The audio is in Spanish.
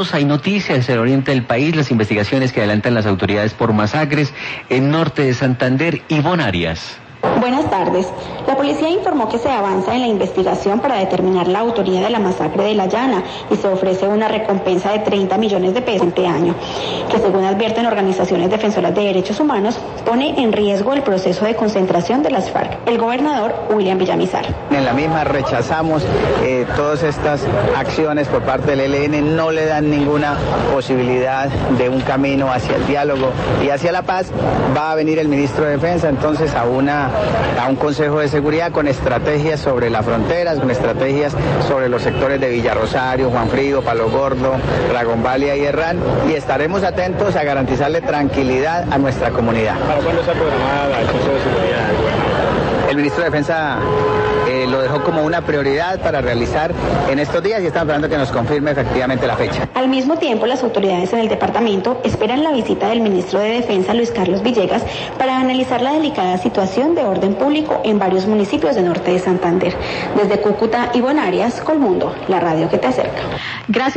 Hay noticias en el oriente del país, las investigaciones que adelantan las autoridades por masacres en norte de Santander. Ivonne Arias. Buenas tardes. La policía informó que se avanza en la investigación para determinar la autoría de la masacre de La Llana y se ofrece una recompensa de 30 millones de pesos este año, que según advierten organizaciones defensoras de derechos humanos, pone en riesgo el proceso de concentración de las FARC. El gobernador William Villamizar. En la misma rechazamos todas estas acciones por parte del ELN, no le dan ninguna posibilidad de un camino hacia el diálogo y hacia la paz. Va a venir el ministro de Defensa entonces a un Consejo de Seguridad con estrategias sobre las fronteras, con estrategias sobre los sectores de Villa Rosario, Juan Frigo, Palo Gordo, Ragonvalia y Herrán, y estaremos atentos a garantizarle tranquilidad a nuestra comunidad. ¿Para cuándo está programada el Consejo de Seguridad? El ministro de Defensa lo dejó como una prioridad para realizar en estos días y estamos esperando que nos confirme efectivamente la fecha. Al mismo tiempo, las autoridades en el departamento esperan la visita del ministro de Defensa, Luis Carlos Villegas, para analizar la delicada situación de orden público en varios municipios del norte de Santander. Desde Cúcuta, Ivonne Arias, Colmundo, la radio que te acerca. Gracias.